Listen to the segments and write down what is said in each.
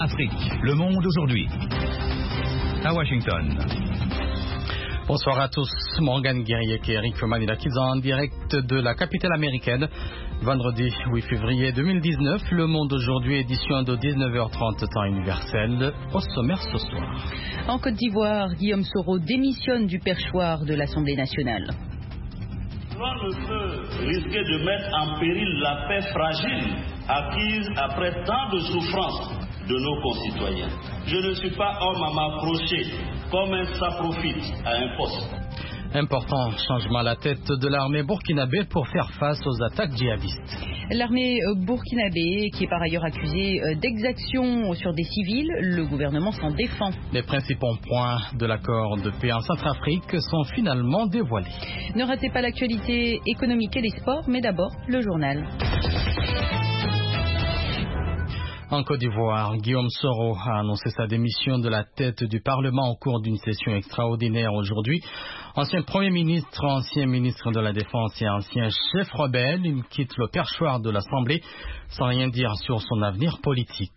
Afrique, le monde aujourd'hui. À Washington. Bonsoir à tous, Morgan Guerrier et Eric Manilakizan en direct de la capitale américaine. Vendredi 8 février 2019, Le Monde aujourd'hui, édition de 19h30 temps universel. Au sommaire ce soir. En Côte d'Ivoire, Guillaume Soro démissionne du perchoir de l'Assemblée nationale. On ne peut risquer de mettre en péril la paix fragile acquise après tant de souffrances de nos concitoyens. Je ne suis pas homme à m'approcher comme un saprophyte à un poste. Important changement à la tête de l'armée burkinabé pour faire face aux attaques djihadistes. L'armée burkinabé, qui est par ailleurs accusée d'exactions sur des civils, le gouvernement s'en défend. Les principaux points de l'accord de paix en Centrafrique sont finalement dévoilés. Ne ratez pas l'actualité économique et les sports, mais d'abord le journal. En Côte d'Ivoire, Guillaume Soro a annoncé sa démission de la tête du Parlement au cours d'une session extraordinaire aujourd'hui. Ancien Premier ministre, ancien ministre de la Défense et ancien chef rebelle, il quitte le perchoir de l'Assemblée sans rien dire sur son avenir politique.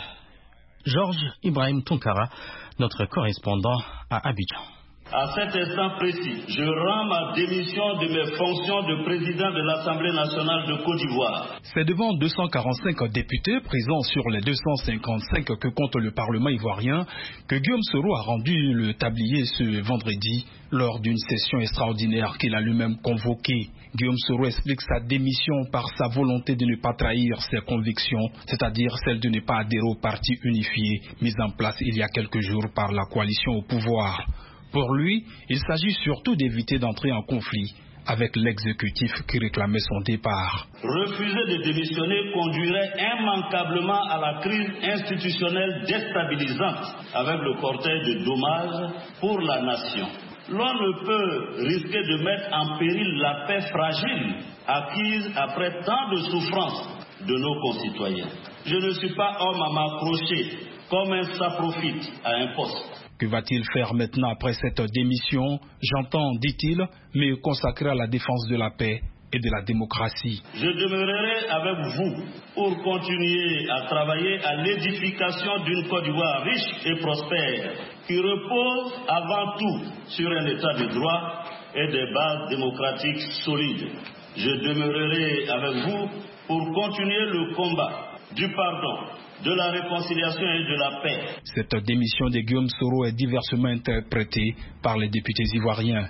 Georges Ibrahim Tounkara, notre correspondant à Abidjan. À cet instant précis, je rends ma démission de mes fonctions de président de l'Assemblée nationale de Côte d'Ivoire. C'est devant 245 députés présents sur les 255 que compte le Parlement ivoirien que Guillaume Soro a rendu le tablier ce vendredi lors d'une session extraordinaire qu'il a lui-même convoquée. Guillaume Soro explique sa démission par sa volonté de ne pas trahir ses convictions, c'est-à-dire celle de ne pas adhérer au parti unifié mis en place il y a quelques jours par la coalition au pouvoir. Pour lui, il s'agit surtout d'éviter d'entrer en conflit avec l'exécutif qui réclamait son départ. Refuser de démissionner conduirait immanquablement à la crise institutionnelle déstabilisante avec le cortège de dommages pour la nation. L'on ne peut risquer de mettre en péril la paix fragile acquise après tant de souffrances de nos concitoyens. Je ne suis pas homme à m'approcher comme un saprophyte à un poste. Que va-t-il faire maintenant après cette démission? J'entends, dit-il, me consacrer à la défense de la paix et de la démocratie. Je demeurerai avec vous pour continuer à travailler à l'édification d'une Côte d'Ivoire riche et prospère qui repose avant tout sur un état de droit et des bases démocratiques solides. Je demeurerai avec vous pour continuer le combat du pardon, de la réconciliation et de la paix. Cette démission de Guillaume Soro est diversement interprétée par les députés ivoiriens.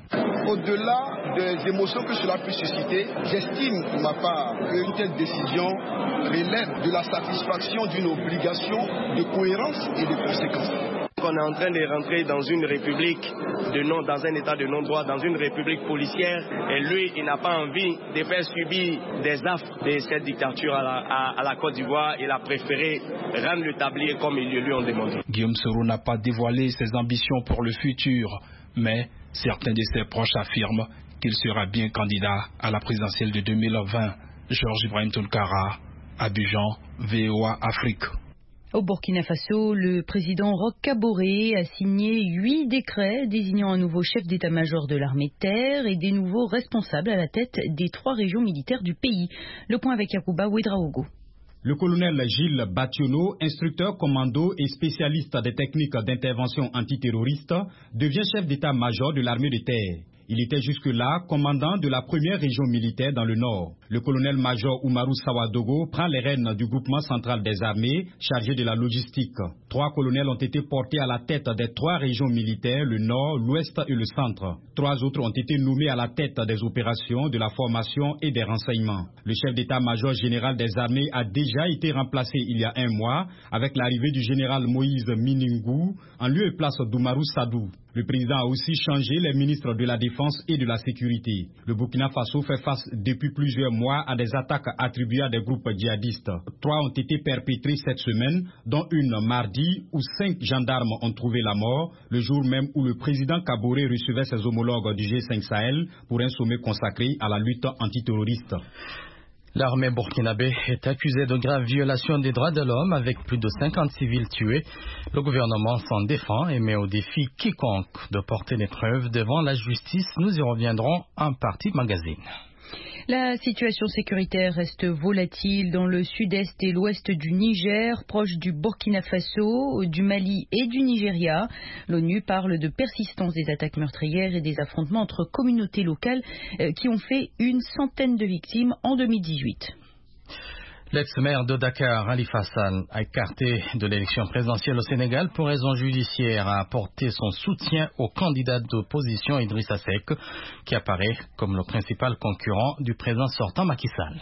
Au-delà des émotions que cela peut susciter, j'estime pour ma part qu'une telle décision relève de la satisfaction d'une obligation de cohérence et de conséquence. On est en train de rentrer dans une république dans un état de non-droit, dans une république policière, et lui, il n'a pas envie de faire subir des affres de cette dictature à la Côte d'Ivoire. Il a préféré rendre le tablier comme ils lui ont demandé. Guillaume Soro n'a pas dévoilé ses ambitions pour le futur, mais certains de ses proches affirment qu'il sera bien candidat à la présidentielle de 2020. Georges Ibrahim Tounkara, Abidjan, VOA Afrique. Au Burkina Faso, le président Roch Kaboré a signé 8 décrets désignant un nouveau chef d'état-major de l'armée de terre et des nouveaux responsables à la tête des 3 régions militaires du pays. Le point avec Yacouba Ouedraogo. Le colonel Gilles Bationo, instructeur commando et spécialiste des techniques d'intervention antiterroriste, devient chef d'état-major de l'armée de terre. Il était jusque-là commandant de la première région militaire dans le nord. Le colonel-major Oumarou Sawadogo prend les rênes du groupement central des armées chargé de la logistique. 3 colonels ont été portés à la tête des 3 régions militaires, le nord, l'ouest et le centre. 3 autres ont été nommés à la tête des opérations, de la formation et des renseignements. Le chef d'état-major général des armées a déjà été remplacé il y a 1 mois avec l'arrivée du général Moïse Miningou en lieu et place d'Oumarou Sadou. Le président a aussi changé les ministres de la Défense et de la Sécurité. Le Burkina Faso fait face depuis plusieurs mois à des attaques attribuées à des groupes djihadistes. 3 ont été perpétrées cette semaine, dont une mardi où 5 gendarmes ont trouvé la mort, le jour même où le président Kaboré recevait ses homologues du G5 Sahel pour un sommet consacré à la lutte antiterroriste. L'armée burkinabé est accusée de graves violations des droits de l'homme avec plus de 50 civils tués. Le gouvernement s'en défend et met au défi quiconque de porter les preuves devant la justice. Nous y reviendrons en partie magazine. La situation sécuritaire reste volatile dans le sud-est et l'ouest du Niger, proche du Burkina Faso, du Mali et du Nigeria. L'ONU parle de persistance des attaques meurtrières et des affrontements entre communautés locales qui ont fait une centaine de victimes en 2018. L'ex-maire de Dakar, Khalifa Hassan, écarté de l'élection présidentielle au Sénégal pour raison judiciaire, a apporté son soutien au candidat d'opposition Idrissa Seck, qui apparaît comme le principal concurrent du président sortant Macky Sall.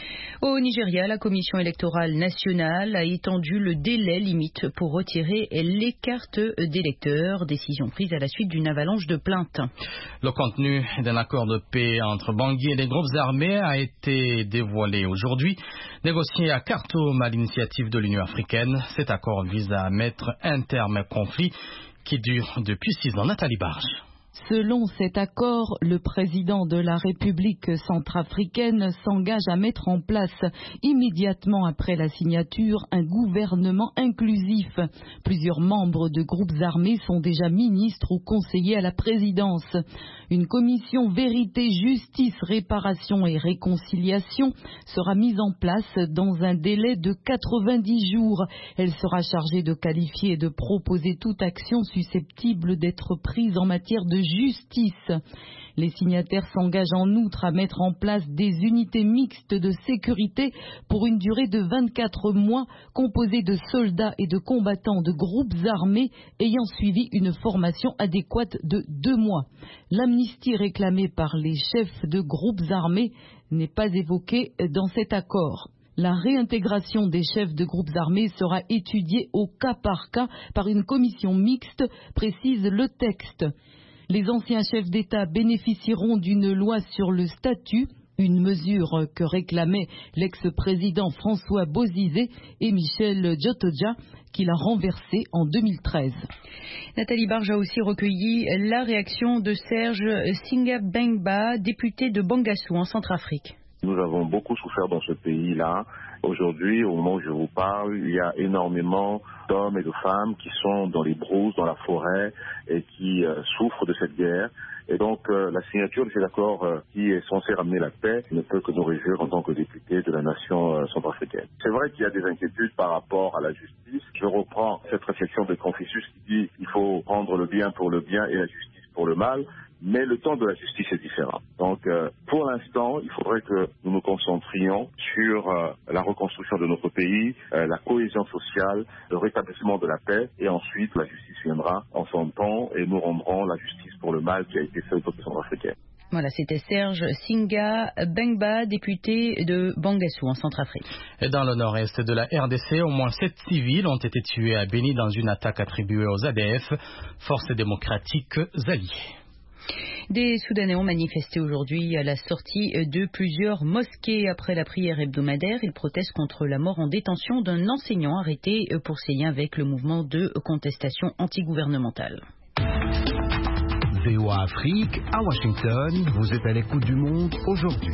Au Nigeria, la Commission électorale nationale a étendu le délai limite pour retirer les cartes d'électeurs, décision prise à la suite d'une avalanche de plaintes. Le contenu d'un accord de paix entre Bangui et les groupes armés a été dévoilé aujourd'hui. Négocié à Khartoum à l'initiative de l'Union africaine, cet accord vise à mettre un terme à un conflit qui dure depuis 6 ans. Nathalie Barge. Selon cet accord, le président de la République centrafricaine s'engage à mettre en place immédiatement après la signature un gouvernement inclusif. Plusieurs membres de groupes armés sont déjà ministres ou conseillers à la présidence. Une commission vérité, justice, réparation et réconciliation sera mise en place dans un délai de 90 jours. Elle sera chargée de qualifier et de proposer toute action susceptible d'être prise en matière de justice. Les signataires s'engagent en outre à mettre en place des unités mixtes de sécurité pour une durée de 24 mois composées de soldats et de combattants de groupes armés ayant suivi une formation adéquate de 2 mois. L'amnistie réclamée par les chefs de groupes armés n'est pas évoquée dans cet accord. La réintégration des chefs de groupes armés sera étudiée au cas par cas par une commission mixte, précise le texte. Les anciens chefs d'État bénéficieront d'une loi sur le statut, une mesure que réclamaient l'ex-président François Bozizé et Michel Djotoja, qu'il a renversée en 2013. Nathalie Barge a aussi recueilli la réaction de Serge Singabengba, député de Bangassou en Centrafrique. Nous avons beaucoup souffert dans ce pays-là. Aujourd'hui, au moment où je vous parle, il y a énormément d'hommes et de femmes qui sont dans les brousses, dans la forêt et qui souffrent de cette guerre. Et donc, la signature de cet accord qui est censé ramener la paix ne peut que nous réjouir en tant que députés de la nation centrafricaine. C'est vrai qu'il y a des inquiétudes par rapport à la justice. Je reprends cette réflexion de Confucius qui dit qu'il faut prendre le bien pour le bien et la justice pour le mal. Mais le temps de la justice est différent. Donc, pour l'instant, il faudrait que nous nous concentrions sur la reconstruction de notre pays, la cohésion sociale, le rétablissement de la paix, et ensuite la justice viendra en son temps et nous rendrons la justice pour le mal qui a été fait au peuple centrafricain. Voilà, c'était Serge Singabengba, député de Bangassou en Centrafrique. Et dans le nord-est de la RDC, au moins 7 civils ont été tués à Béni dans une attaque attribuée aux ADF, Forces démocratiques alliées. Des Soudanais ont manifesté aujourd'hui à la sortie de plusieurs mosquées après la prière hebdomadaire. Ils protestent contre la mort en détention d'un enseignant arrêté pour ses liens avec le mouvement de contestation antigouvernementale. VOA Afrique, à Washington, vous êtes à l'écoute du monde aujourd'hui.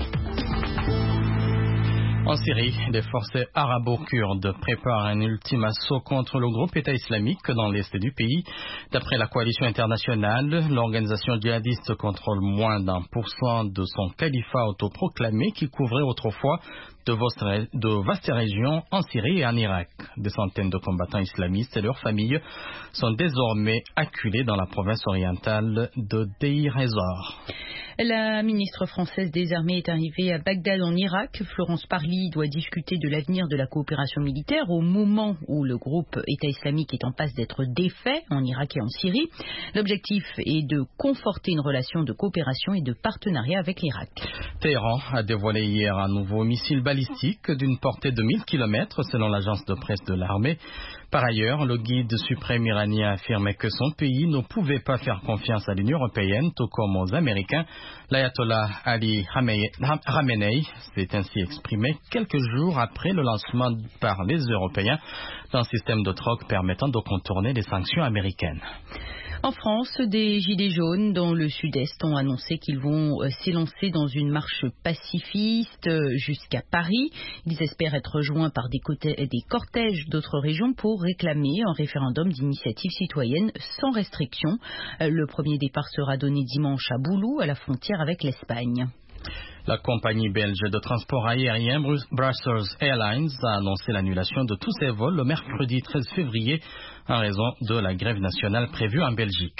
En Syrie, les forces arabo-kurdes préparent un ultime assaut contre le groupe État islamique dans l'est du pays. D'après la coalition internationale, l'organisation djihadiste contrôle moins d'1% de son califat autoproclamé qui couvrait autrefois de vastes régions en Syrie et en Irak. Des centaines de combattants islamistes et leurs familles sont désormais acculés dans la province orientale de Deir ez-Zor. La ministre française des Armées est arrivée à Bagdad en Irak. Florence Parly doit discuter de l'avenir de la coopération militaire au moment où le groupe État islamique est en passe d'être défait en Irak et en Syrie. L'objectif est de conforter une relation de coopération et de partenariat avec l'Irak. Téhéran a dévoilé hier un nouveau missile balistique d'une portée de 1000 km selon l'agence de presse de l'armée. Par ailleurs, le guide suprême iranien affirmait que son pays ne pouvait pas faire confiance à l'Union européenne, tout comme aux Américains. L'ayatollah Ali Khamenei s'est ainsi exprimé quelques jours après le lancement par les Européens d'un système de troc permettant de contourner les sanctions américaines. En France, des Gilets jaunes dans le sud-est ont annoncé qu'ils vont s'élancer dans une marche pacifiste jusqu'à Paris. Ils espèrent être rejoints par des cortèges d'autres régions pour réclamer un référendum d'initiative citoyenne sans restriction. Le premier départ sera donné dimanche à Boulou, à la frontière avec l'Espagne. La compagnie belge de transport aérien Brussels Airlines a annoncé l'annulation de tous ses vols le mercredi 13 février en raison de la grève nationale prévue en Belgique.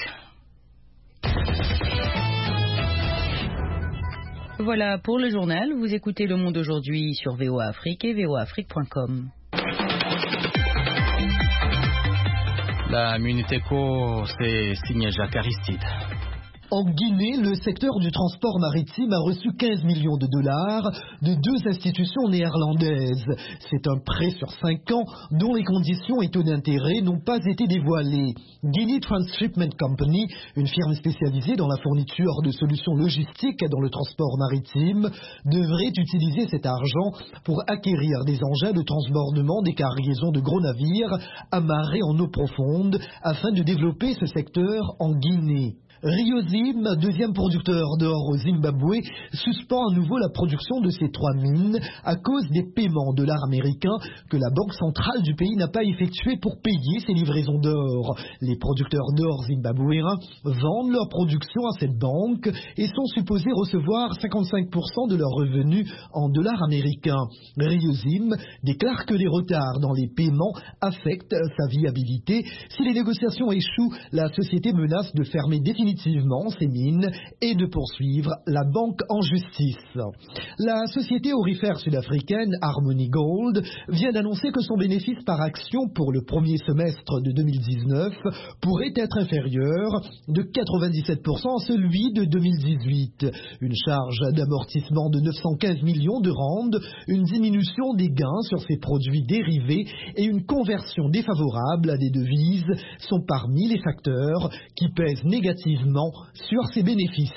Voilà pour le journal. Vous écoutez Le Monde aujourd'hui sur VOA Afrique et voaafrique.com. La Minute Éco, c'est signé Jacques Aristide. En Guinée, le secteur du transport maritime a reçu 15 millions de dollars de 2 institutions néerlandaises. C'est un prêt sur 5 ans dont les conditions et taux d'intérêt n'ont pas été dévoilés. Guinea Transshipment Company, une firme spécialisée dans la fourniture de solutions logistiques dans le transport maritime, devrait utiliser cet argent pour acquérir des engins de transbordement des cargaisons de gros navires amarrés en eau profonde afin de développer ce secteur en Guinée. Riozim, deuxième producteur d'or au Zimbabwe, suspend à nouveau la production de ses 3 mines à cause des paiements de l'art américain que la banque centrale du pays n'a pas effectué pour payer ses livraisons d'or. Les producteurs d'or zimbabwéens vendent leur production à cette banque et sont supposés recevoir 55% de leurs revenus en dollars américains. Riozim déclare que les retards dans les paiements affectent sa viabilité. Si les négociations échouent, la société menace de fermer définitivement ses mines et de poursuivre la banque en justice. La société aurifère sud-africaine Harmony Gold vient d'annoncer que son bénéfice par action pour le premier semestre de 2019 pourrait être inférieur de 97% à celui de 2018. Une charge d'amortissement de 915 millions de rands, une diminution des gains sur ses produits dérivés et une conversion défavorable à des devises sont parmi les facteurs qui pèsent négativement sur ses bénéfices.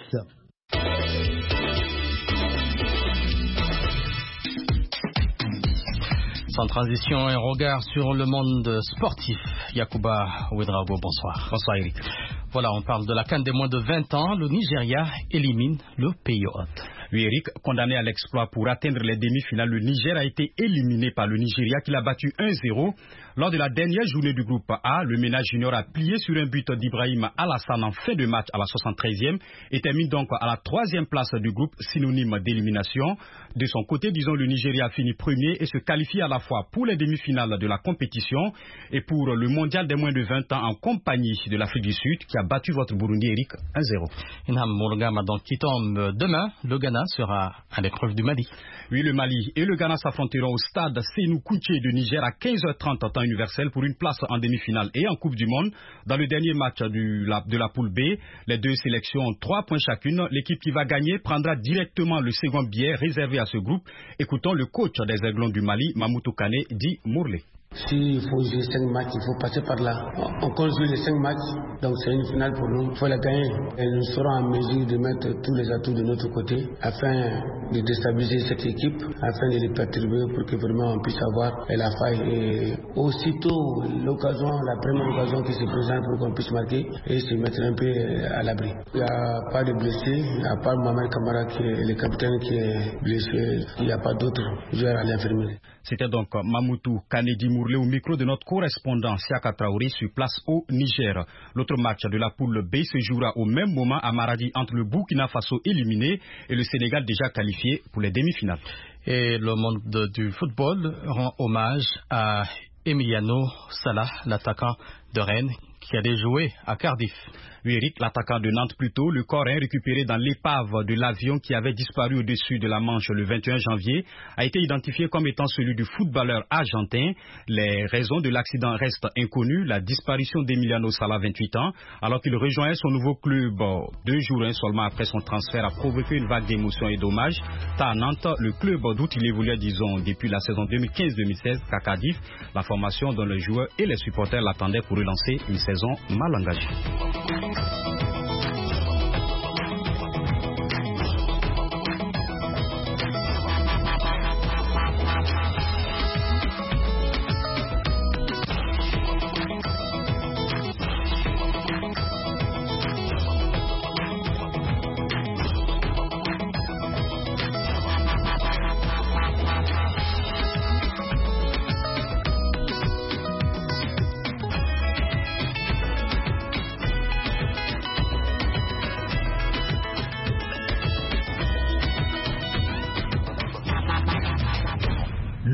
Sans transition, un regard sur le monde sportif. Yacouba Ouedraogo, bonsoir. Bonsoir Eric. Voilà, on parle de la CAN des moins de 20 ans. Le Nigeria élimine le pays hôte. Oui, Eric, condamné à l'exploit pour atteindre les demi-finales, le Niger a été éliminé par le Nigeria qui l'a battu 1-0. Lors de la dernière journée du groupe A, le ménage junior a plié sur un but d'Ibrahim Alassane en fin de match à la 73e et termine donc à la 3e place du groupe, synonyme d'élimination. De son côté, disons, le Nigeria a fini premier et se qualifie à la fois pour les demi-finales de la compétition et pour le mondial des moins de 20 ans en compagnie de l'Afrique du Sud qui a battu votre Burundi, Eric, 1-0. Inham Mourgama donc qui tombe demain, le Ghana sera à l'épreuve du Mali. Oui, le Mali et le Ghana s'affronteront au stade Sénou Kouché de Niger à 15h30 temps universel pour une place en demi-finale et en Coupe du Monde. Dans le dernier match de la poule B, les deux sélections ont 3 points chacune. L'équipe qui va gagner prendra directement le second billet réservé à ce groupe. Écoutons le coach des Aiglons du Mali, Mamoutou Kane, dit Mourlé. S'il faut jouer 5 matchs, il faut passer par là. On compte jouer les 5 matchs, donc c'est une finale pour nous. Il faut la gagner. Et nous serons en mesure de mettre tous les atouts de notre côté afin de déstabiliser cette équipe, afin de les perturber pour que vraiment on puisse avoir la faille. Et aussitôt l'occasion, la première occasion qui se présente pour qu'on puisse marquer et se mettre un peu à l'abri. Il n'y a pas de blessés, à part Mohamed Kamara qui est le capitaine qui est blessé. Il n'y a pas d'autres joueurs à l'infirmerie. C'était donc Mamoutou Kanedi Mourlé au micro de notre correspondant Siaka Traoré sur place au Niger. L'autre match de la poule B se jouera au même moment à Maradi entre le Burkina Faso éliminé et le Sénégal déjà qualifié pour les demi-finales. Et le monde du football rend hommage à Emiliano Sala, l'attaquant de Rennes qui a déjoué à Cardiff. Oui, Eric, l'attaquant de Nantes plutôt, le corps récupéré dans l'épave de l'avion qui avait disparu au-dessus de la Manche le 21 janvier a été identifié comme étant celui du footballeur argentin. Les raisons de l'accident restent inconnues. La disparition d'Emiliano Sala, 28 ans, alors qu'il rejoignait son nouveau club 2 jours seulement après son transfert, a provoqué une vague d'émotions et d'hommages. À Nantes, le club d'où il évoluait, disons, depuis la saison 2015-2016 qu'à Cardiff, la formation dont les joueurs et les supporters l'attendaient pour relancer une saison mal engagée.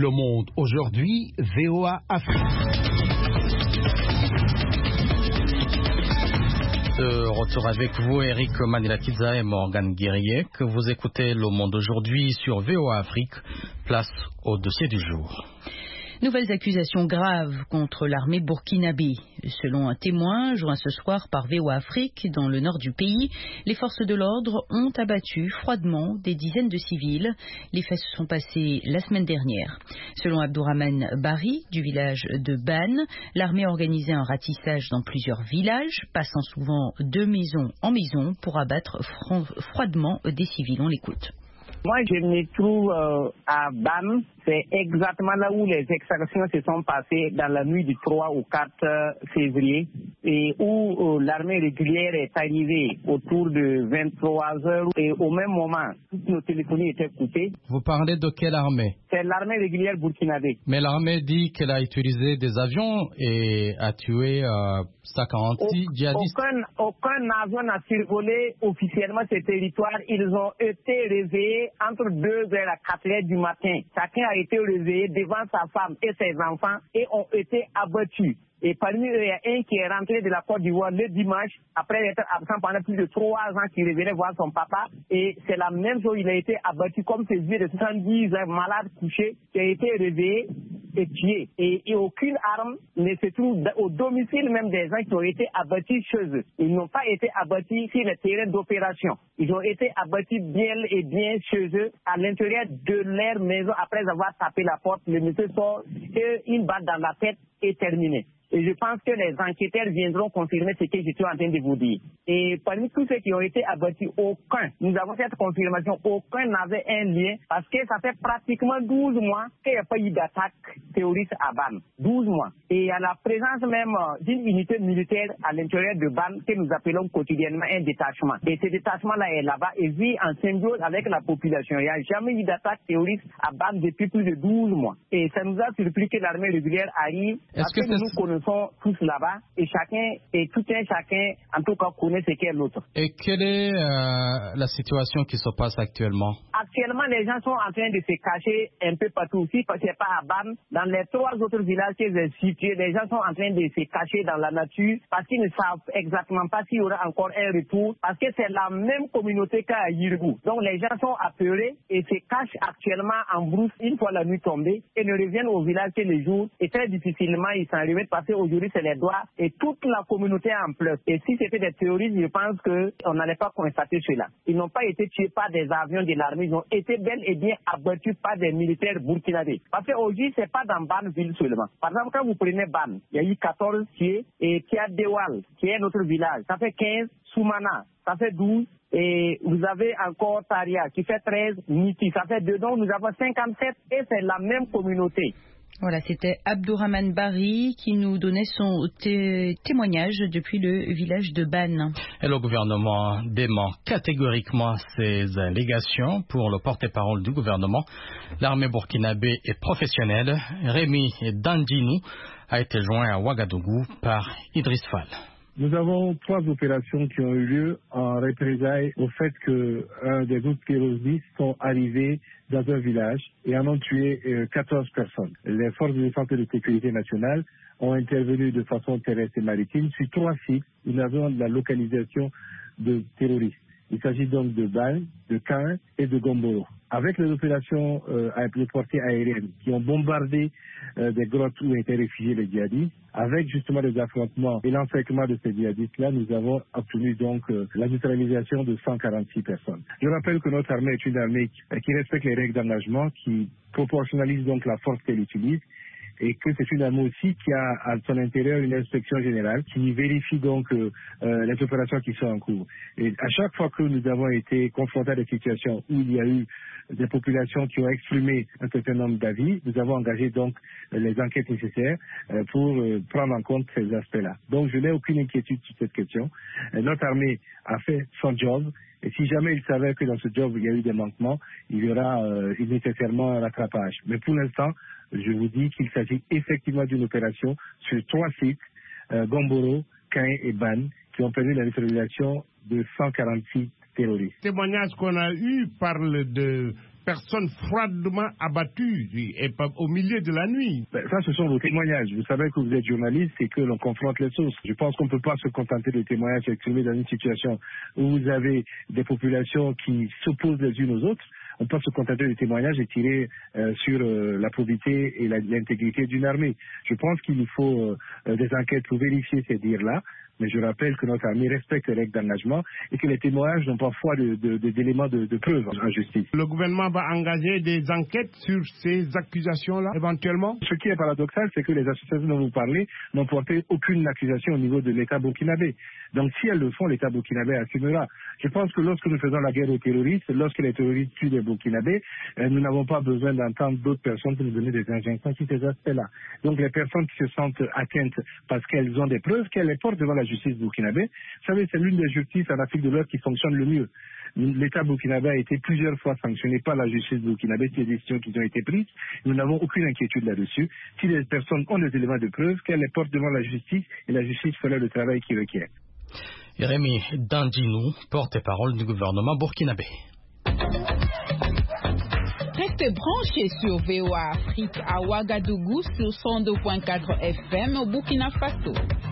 Le Monde aujourd'hui, VOA Afrique. De retour avec vous, Eric Manilakidza et Morgan Guerrier, que vous écoutez Le Monde aujourd'hui sur VOA Afrique. Place au dossier du jour. Nouvelles accusations graves contre l'armée burkinabé. Selon un témoin joint ce soir par VOA Afrique dans le nord du pays, les forces de l'ordre ont abattu froidement des dizaines de civils. Les faits se sont passés la semaine dernière. Selon Abdourahmane Bari du village de Ban, l'armée a organisé un ratissage dans plusieurs villages, passant souvent de maison en maison pour abattre froidement des civils. On l'écoute. Moi, je me trouve à Ban. C'est exactement là où les exactions se sont passées dans la nuit du 3 au 4 février et où l'armée régulière est arrivée autour de 23 heures et au même moment, toutes nos téléphonies étaient coupées. Vous parlez de quelle armée? C'est l'armée régulière burkinabé. Mais l'armée dit qu'elle a utilisé des avions et a tué 146 djihadistes. Aucun avion n'a survolé officiellement ce territoire. Ils ont été réveillés entre 2h à 4h du matin. Chacun a été réveillé devant sa femme et ses enfants et ont été abattus. Et parmi eux, il y a un qui est rentré de la Côte d'Ivoire le dimanche, après être absent pendant plus de 3 ans, qui revenait voir son papa. Et c'est la même chose, il a été abattu comme ce vieux de 70 ans, malade, couché, qui a été réveillé et tué. Et aucune arme ne se trouve au domicile même des gens qui ont été abattus chez eux. Ils n'ont pas été abattus sur le terrain d'opération. Ils ont été abattus bien et bien chez eux, à l'intérieur de leur maison, après avoir tapé la porte. Le monsieur sort et une balle dans la tête est terminée. Et je pense que les enquêteurs viendront confirmer ce que je suis en train de vous dire. Et parmi tous ceux qui ont été abattus, aucun, nous avons cette confirmation, aucun n'avait un lien, parce que ça fait pratiquement 12 mois qu'il n'y a pas eu d'attaque terroriste à Ban. 12 mois. Et à la présence même d'une unité militaire à l'intérieur de Ban, que nous appelons quotidiennement un détachement. Et ce détachement-là est là-bas et vit en symbiose avec la population. Il n'y a jamais eu d'attaque terroriste à Ban depuis plus de 12 mois. Et ça nous a surpris que l'armée régulière arrive, parce que nous connaissons tous là-bas et chacun en tout cas connaît ce qu'est l'autre. Et quelle est la situation qui se passe actuellement? Actuellement, les gens sont en train de se cacher un peu partout aussi, parce que c'est pas à Ban. Dans les 3 autres villages qui sont situés, les gens sont en train de se cacher dans la nature parce qu'ils ne savent exactement pas s'il y aura encore un retour, parce que c'est la même communauté qu'à Yirgou. Donc les gens sont apeurés et se cachent actuellement en brousse une fois la nuit tombée et ne reviennent au village que le jour. Et très difficilement, ils s'en remettent parce qu'aujourd'hui, c'est les doigts et toute la communauté en pleure. Et si c'était des terroristes, je pense qu'on n'allait pas constater cela. Ils n'ont pas été tués par des avions de l'armée, ils ont été bel et bien abattus par des militaires burkinabés. Parce qu'aujourd'hui, c'est pas dans Ban-ville seulement. Par exemple, quand vous prenez Ban, il y a eu 14 tués et Kiadewal, qui est notre village, ça fait 15, Soumana, ça fait 12, et vous avez encore Taria, qui fait 13, Niti, ça fait 2, donc nous avons 57, et c'est la même communauté. Voilà, c'était Abdourahmane Bari qui nous donnait son témoignage depuis le village de Ban. Et le gouvernement dément catégoriquement ces allégations. Pour le porte-parole du gouvernement, l'armée burkinabé est professionnelle. Rémi Dandinou a été joint à Ouagadougou par Idriss Fall. Nous avons 3 opérations qui ont eu lieu en représailles au fait que des groupes terroristes sont arrivés dans un village et en ont tué 14 personnes. Les forces de défense et de sécurité nationale ont intervenu de façon terrestre et maritime sur 3 sites où nous avons la localisation de terroristes. Il s'agit donc de Ban, de Caen et de Gomboro. Avec les opérations de portée aérienne qui ont bombardé des grottes où étaient réfugiés les djihadistes, avec justement les affrontements et l'encerclement de ces djihadistes-là, nous avons obtenu donc la neutralisation de 146 personnes. Je rappelle que notre armée est une armée qui respecte les règles d'engagement, qui proportionnalise donc la force qu'elle utilise, et que c'est une armée aussi qui a à son intérieur une inspection générale qui vérifie donc les opérations qui sont en cours. Et à chaque fois que nous avons été confrontés à des situations où il y a eu des populations qui ont exprimé un certain nombre d'avis, nous avons engagé donc les enquêtes nécessaires pour prendre en compte ces aspects-là. Donc je n'ai aucune inquiétude sur cette question. Notre armée a fait son job. Et si jamais il s'avère que dans ce job il y a eu des manquements, il y aura nécessairement un rattrapage. Mais pour l'instant, je vous dis qu'il s'agit effectivement d'une opération sur 3 sites, Gomboro, Caen et Ban, qui ont permis la neutralisation de 146 terroristes. Les témoignages qu'on a eus parlent de personnes froidement abattues et au milieu de la nuit. Ça, ce sont vos témoignages. Vous savez que vous êtes journaliste et que l'on confronte les sources. Je pense qu'on ne peut pas se contenter de témoignages exprimés dans une situation où vous avez des populations qui s'opposent les unes aux autres. On peut se contenter de témoignages et tirer sur la probité et l'intégrité d'une armée. Je pense qu'il nous faut des enquêtes pour vérifier ces dires-là. Mais je rappelle que notre armée respecte les règles d'engagement et que les témoignages n'ont parfois d'éléments de preuve en justice. Le gouvernement va engager des enquêtes sur ces accusations-là, éventuellement? Ce qui est paradoxal, c'est que les associations dont vous parlez n'ont porté aucune accusation au niveau de l'État burkinabé. Donc si elles le font, l'État burkinabé assumera. Je pense que lorsque nous faisons la guerre aux terroristes, lorsque les terroristes tuent les burkinabés, nous n'avons pas besoin d'entendre d'autres personnes pour nous donner des injonctions sur ces aspects-là. Donc les personnes qui se sentent atteintes parce qu'elles ont des preuves, qu'elles les portent devant la justice burkinabé. Vous savez, c'est l'une des justices en Afrique de l'Ouest qui fonctionne le mieux. L'État burkinabé a été plusieurs fois sanctionné par la justice burkinabé sur les décisions qui ont été prises. Nous n'avons aucune inquiétude là-dessus. Si les personnes ont des éléments de preuve, qu'elles les portent devant la justice et la justice fera le travail qui requiert. Rémi Dandinou, porte-parole du gouvernement burkinabé. Restez branchés sur VOA Afrique à Ouagadougou sur 102.4 FM au Burkina Faso.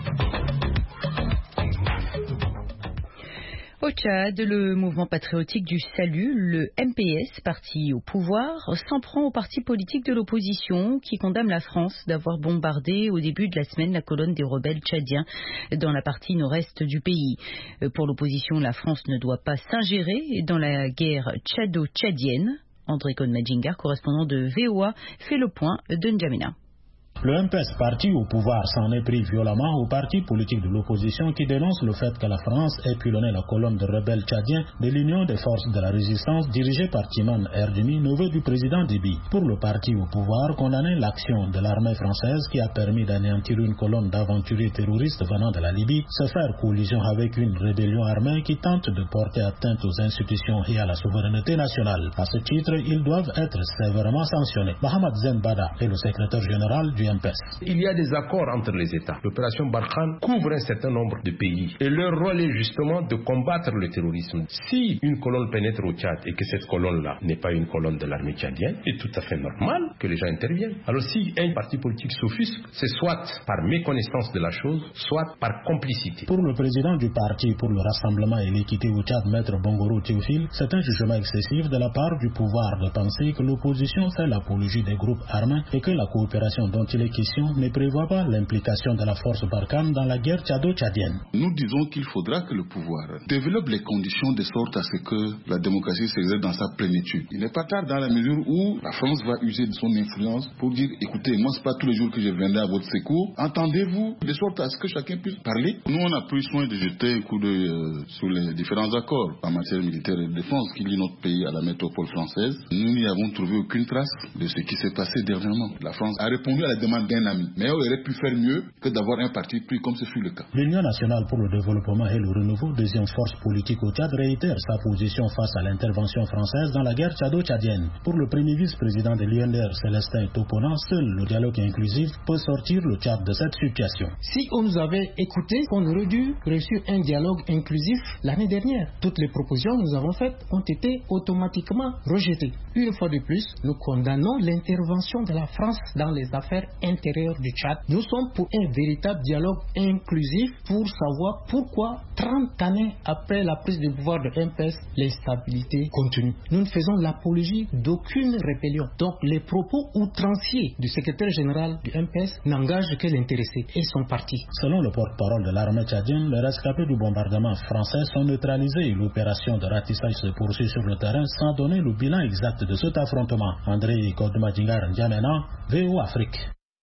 Au Tchad, le mouvement patriotique du salut, le MPS, parti au pouvoir, s'en prend aux partis politiques de l'opposition qui condamnent la France d'avoir bombardé au début de la semaine la colonne des rebelles tchadiens dans la partie nord-est du pays. Pour l'opposition, la France ne doit pas s'ingérer dans la guerre tchado-tchadienne. André Konmadjingar, correspondant de VOA, fait le point de N'Djamena. Le MPS, parti au pouvoir, s'en est pris violemment aux partis politiques de l'opposition qui dénoncent le fait que la France ait pilonné la colonne de rebelles tchadiens de l'Union des forces de la résistance dirigée par Timan Erdemi, neveu du président Déby. Pour le parti au pouvoir, condamner l'action de l'armée française qui a permis d'anéantir une colonne d'aventuriers terroristes venant de la Libye, se faire collision avec une rébellion armée qui tente de porter atteinte aux institutions et à la souveraineté nationale. À ce titre, ils doivent être sévèrement sanctionnés. Mohamed Zenbada est le secrétaire général du MPS. Il y a des accords entre les États. L'opération Barkhane couvre un certain nombre de pays et leur rôle est justement de combattre le terrorisme. Si une colonne pénètre au Tchad et que cette colonne-là n'est pas une colonne de l'armée tchadienne, c'est tout à fait normal que les gens interviennent. Alors si un parti politique s'offusque, c'est soit par méconnaissance de la chose, soit par complicité. Pour le président du parti pour le rassemblement et l'équité au Tchad, Maître Bongoro Théophile, c'est un jugement excessif de la part du pouvoir de penser que l'opposition fait l'apologie des groupes armés et que la coopération dont il est question ne prévoit pas l'implication de la force Barkhane dans la guerre tchado-tchadienne. Nous disons qu'il faudra que le pouvoir développe les conditions de sorte à ce que la démocratie s'exerce dans sa plénitude. Il n'est pas tard dans la mesure où la France va user de son influence pour dire écoutez, moi c'est pas tous les jours que je viendrai à votre secours, entendez-vous, de sorte à ce que chacun puisse parler. Nous on a pris soin de jeter un coup d'œil sur les différents accords en matière militaire et de défense qui lient notre pays à la métropole française. Nous n'y avons trouvé aucune trace de ce qui s'est passé dernièrement. La France a répondu à la demande d'un ami, mais on aurait pu faire mieux que d'avoir un parti pris comme ce fut le cas. L'Union nationale pour le développement et le renouveau, deuxième force politique au Tchad, réitère sa position face à l'intervention française dans la guerre tchado-tchadienne. Pour le premier vice-président de l'UNDR, Célestin Topona, seul le dialogue inclusif peut sortir le Tchad de cette situation. Si on nous avait écouté, on aurait dû réussir un dialogue inclusif l'année dernière. Toutes les propositions que nous avons faites ont été automatiquement rejetées. Une fois de plus, nous condamnons l'intervention de la France dans les affaires intérieures du Tchad. Nous sommes pour un véritable dialogue inclusif pour savoir pourquoi 30 années après la prise de pouvoir de MPS, l'instabilité continue. Nous ne faisons l'apologie d'aucune rébellion. Donc les propos outranciers du secrétaire général du MPS n'engagent que l'intéressé et son parti. Selon le porte-parole de l'armée tchadienne, les rescapés du bombardement français sont neutralisés et l'opération de ratissage se poursuit sur le terrain sans donner le bilan exact de cet affrontement. André Konmadjingar N'Djamena, VOA Afrique.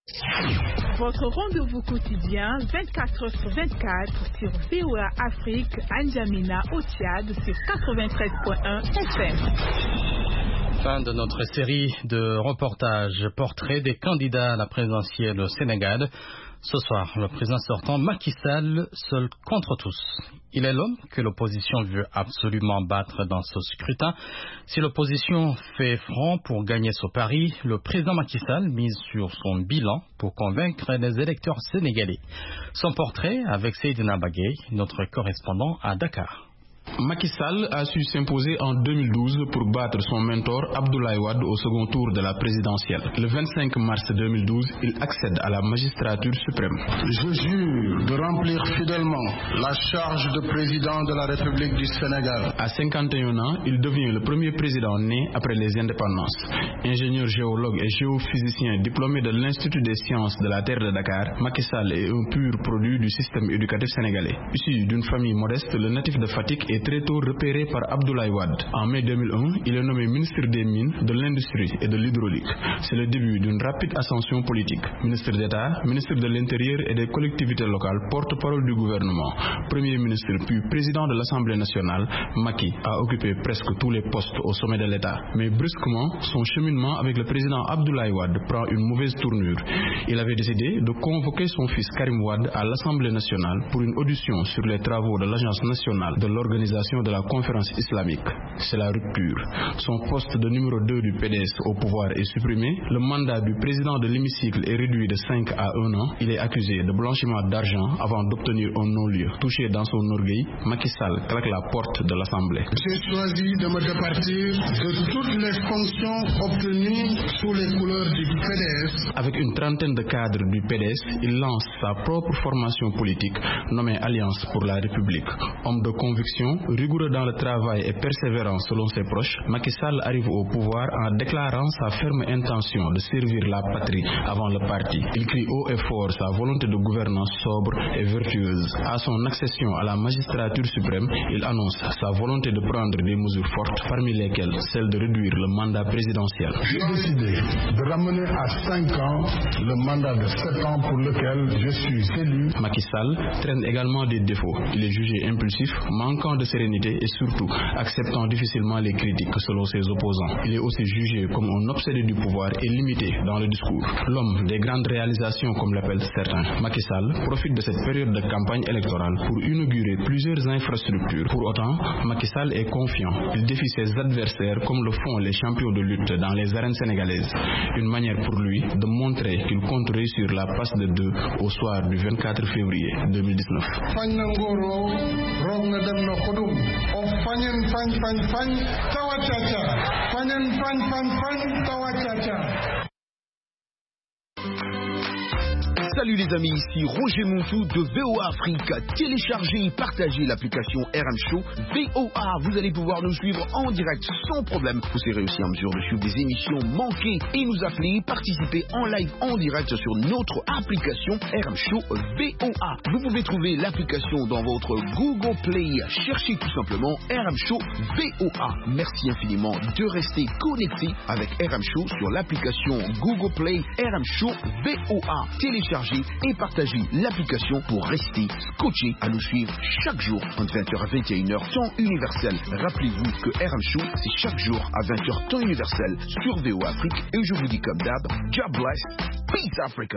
Votre rendez-vous quotidien 24h/24 sur VOA Afrique, N'Djamena au Tchad sur 93.1 FM. Fin de notre série de reportages portraits des candidats à la présidentielle au Sénégal. Ce soir, le président sortant Macky Sall, seul contre tous. Il est l'homme que l'opposition veut absolument battre dans ce scrutin. Si l'opposition fait front pour gagner ce pari, le président Macky Sall mise sur son bilan pour convaincre les électeurs sénégalais. Son portrait avec Seydina Bagay, notre correspondant à Dakar. Macky Sall a su s'imposer en 2012 pour battre son mentor Abdoulaye Wade au second tour de la présidentielle. Le 25 mars 2012, il accède à la magistrature suprême. Je jure de remplir fidèlement la charge de président de la République du Sénégal. À 51 ans, il devient le premier président né après les indépendances. Ingénieur géologue et géophysicien diplômé de l'Institut des sciences de la Terre de Dakar, Macky Sall est un pur produit du système éducatif sénégalais. Issu d'une famille modeste, le natif de Fatick est très tôt repéré par Abdoulaye Wade. En mai 2001, il est nommé ministre des Mines, de l'Industrie et de l'Hydraulique. C'est le début d'une rapide ascension politique. Ministre d'État, ministre de l'Intérieur et des collectivités locales, porte-parole du gouvernement, premier ministre puis président de l'Assemblée nationale, Macky a occupé presque tous les postes au sommet de l'État. Mais brusquement, son cheminement avec le président Abdoulaye Wade prend une mauvaise tournure. Il avait décidé de convoquer son fils Karim Wade à l'Assemblée nationale pour une audition sur les travaux de l'Agence nationale de l'organisation de la conférence islamique. C'est la rupture. Son poste de numéro 2 du PDS au pouvoir est supprimé. Le mandat du président de l'hémicycle est réduit de 5 à 1 an. Il est accusé de blanchiment d'argent avant d'obtenir un non-lieu. Touché dans son orgueil, Macky Sall claque la porte de l'Assemblée. J'ai choisi de me départir de toutes les fonctions obtenues sous les couleurs du PDS. Avec une trentaine de cadres du PDS, il lance sa propre formation politique nommée Alliance pour la République. Homme de conviction, rigoureux dans le travail et persévérant selon ses proches, Macky Sall arrive au pouvoir en déclarant sa ferme intention de servir la patrie avant le parti. Il crie haut et fort sa volonté de gouvernance sobre et vertueuse. À son accession à la magistrature suprême, il annonce sa volonté de prendre des mesures fortes, parmi lesquelles celle de réduire le mandat présidentiel. J'ai décidé de ramener à 5 ans le mandat de 7 ans pour lequel je suis élu. Macky Sall traîne également des défauts. Il est jugé impulsif, manquant de sérénité et surtout acceptant difficilement les critiques selon ses opposants. Il est aussi jugé comme un obsédé du pouvoir et limité dans le discours. L'homme des grandes réalisations, comme l'appellent certains, Macky Sall profite de cette période de campagne électorale pour inaugurer plusieurs infrastructures. Pour autant, Macky Sall est confiant. Il défie ses adversaires comme le font les champions de lutte dans les arènes sénégalaises. Une manière pour lui de montrer qu'il compte réussir la passe de 2 au soir du 24 février 2019. Salut les amis, ici Roger Montou de VOA Afrique. Téléchargez et partagez l'application RM Show VOA. Vous allez pouvoir nous suivre en direct sans problème. Vous serez aussi en mesure de suivre des émissions manquées et nous appeler, participer en live en direct sur notre application RM Show VOA. Vous pouvez trouver l'application dans votre Google Play. Cherchez tout simplement RM Show VOA. Merci infiniment de rester connecté avec RM Show sur l'application Google Play RM Show VOA. Téléchargez et partagez l'application pour rester scotché à nous suivre chaque jour entre 20h à 21h temps universel. Rappelez-vous que RM Show c'est chaque jour à 20h temps universel sur VOA Afrique et je vous dis comme d'hab, God bless, peace Africa.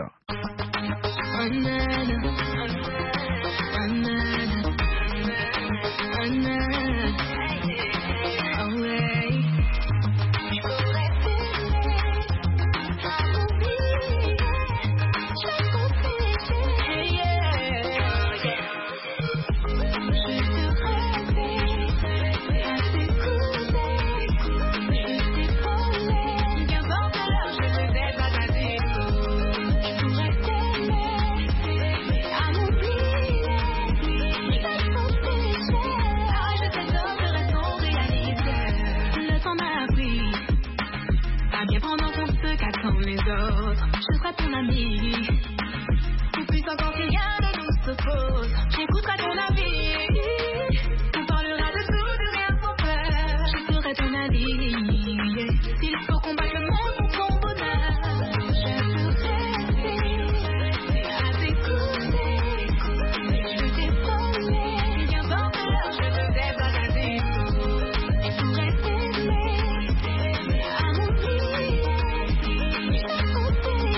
Je serai ton ami. Pour plus encore que rien ne nous s'oppose. J'écouterai ton avis. On parlera de tout, de rien sans peur. Je serai ton allié. S'il faut combattre le monde pour ton bonheur, je serai à tes côtés. Je t'épauler. Bien dans l'heure, je te débarque à tes côtés. Je pourrais t'aimer à mon pied.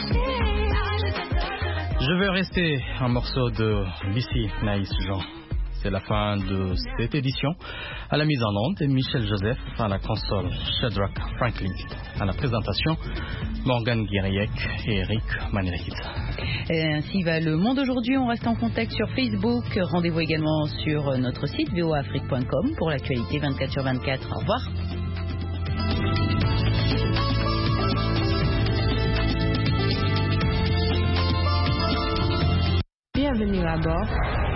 Je vais rester un morceau de Bissy Naïs Jean. C'est la fin de cette édition. À la mise en onde, Michel Joseph, à la console, Shadrach Franklin. À la présentation, Morgan Guiriec et Eric Manirikit. Ainsi va le monde aujourd'hui. On reste en contact sur Facebook. Rendez-vous également sur notre site voaafrique.com pour l'actualité 24/24. Au revoir. Bienvenue à bord.